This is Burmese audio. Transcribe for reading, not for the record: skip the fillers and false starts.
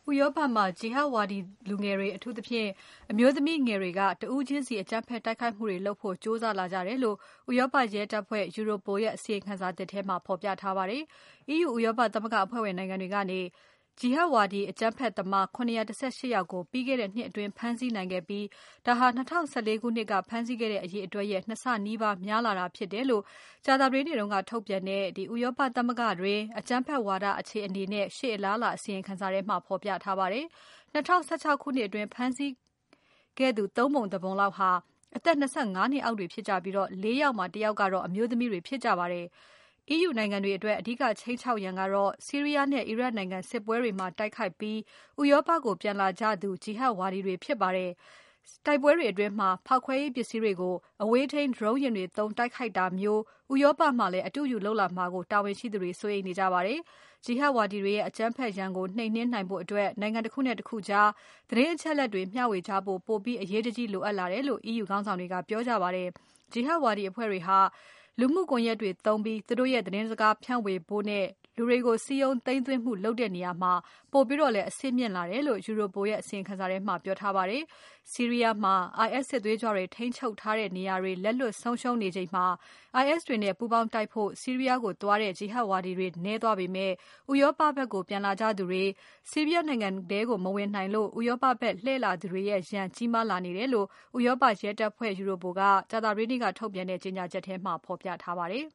ဥရောပမှာ ဂျီဟတ်ဝါဒီလူငယ်တွေအထူးသဖြင့်အမျိုးသမီးငယ်တွေကတဦးချင်းစီအကြမ်းဖက်တိုက်ခိုက်မှုတွေလုပ်ဖို့ကြိုးစားလာကြတယ်လို့ဥရောပရဲတပ်ဖွဲ့ Europol ရဲ့အစီရင်ခံစာသစ်ထဲမှာဖော်ပြထားပါတယ်။ EU ဥရောပသမဂ္ဂအဖွဲ့ဝင်နိုင်ငံတွေကနေဂျီဟတ်ဝါဒီအကြမ်းဖက်သမား718ယောက်ကိုပြီးခဲ့တဲ့နှစ်အတွင်းဖမ်းဆီးနိုင်ခဲ့ပြီးဒါဟာ2014ခုနှစ်ကဖမ်းဆီးခဲ့တဲ့အရေအတွက်ရဲ့2ဆနီးပါးများလာတာဖြစ်တယ်လို့ကြာသပတေးနေ့ကထုတ်ပြန်တဲ့ဥရောပသမဂ္ဂတွင်အကြမ်းဖက်ဝါဒအခြေအနေနဲ့ရှေ့အလားအလာအစီရင်ခံစာထဲမှာဖော်ပြထားပါတယ်။2016ခုနှစ်အတွင်းဖမ်းဆီးခဲ့သူ3ပုံ1ပုံလောက်ဟာအသက်25နှစ်အောက်တွေဖြစ်ကြပြီး4ယောက်မှာ1ယောက်ကတော့အမျိုးသမီးတွေဖြစ်ကြပါတယ်။ EU နိုင်ငံတွေအတွက်အဓိကခြိမ်းခြောက်ရန်ကတော့ဆီးရီးယားနဲ့အီရတ်နိုင်ငံစစ်ပွဲတွေမှာတိုက်ခိုက်ပြီးဥရောပကိုပြန်လာကြသူဂျီဟတ်ဝါဒီတွေဖြစ်ပါတယ်။တိုက်ပွဲတွေအတွင်းဖောက်ခွဲရေးပစ္စည်းတွေကိုအဝေးထိန်း Drone ယာဉ်တွေသုံးတိုက်ခိုက်တာမျိုးဥရောပမှာလည်းအတုယူလုပ်လာမှာကိုတာဝန်ရှိသူတွေစိုးရိမ်နေကြပါတယ်။ဂျီဟတ်ဝါဒီတွေရဲ့အကြမ်းဖက်ရန်ကိုနှိမ်နင်းနိုင်ဖို့အတွက်နိုင်ငံတစ်ခုနဲ့တစ်ခုကြားသတင်းအချက်အလက်တွေမျှဝေကြဖို့ပိုပြီးအရေးတကြီးလိုအပ်လာတယ်လို့ EU ခေါင်းဆောင်တွေကပြောကြပါတယ်။ ဂျီဟတ်ဝါဒီအဖွဲ့တွေဟာလူမှုကွန်ရက်တွေသုံးပြီးသူတို့ရဲ့သတင်းစကားဖြန့်ဝေဖို့နဲ့လူတွေကိုစည်းရုံးသိမ်းသွင်းမှုလုပ်တဲ့နေရာမှာပိုပြီးတော့လည်းအဆင့်မြင့်လာတယ်လို့ Europol ရဲ့အစီရင်ခံစာထဲမှာပြောထားပါတယ်။ ဆီးရီးယားမှာ IS စစ်သွေးကြွတွေထိန်းချုပ်ထားတဲ့နေရာတွေလက်လွတ်ဆုံးရှုံးနေချိန်မှာ IS တွေနဲ့ပူးပေါင်းတိုက်ဖို့ဆီးရီးယားကိုသွားတဲ့ဂျီဟတ်ဝါဒီတွေနည်းသွားပေမဲ့ဥရောပဘက်ကိုပြန်လာကြသူတွေဆီးရီးယားနိုင်ငံထဲကိုမဝင်နိုင်လို့ဥရောပဘက်လှည့်လာသူတွေရဲ့ရန်ကြီးမားလာနေတယ်လို့ဥရောပရဲတပ်ဖွဲ့ Europol ကကြာသပတေးနေ့ကထုတ်ပြန်တဲ့ကြေညာချက်ထဲမှာဖော်ပြထားပါတယ်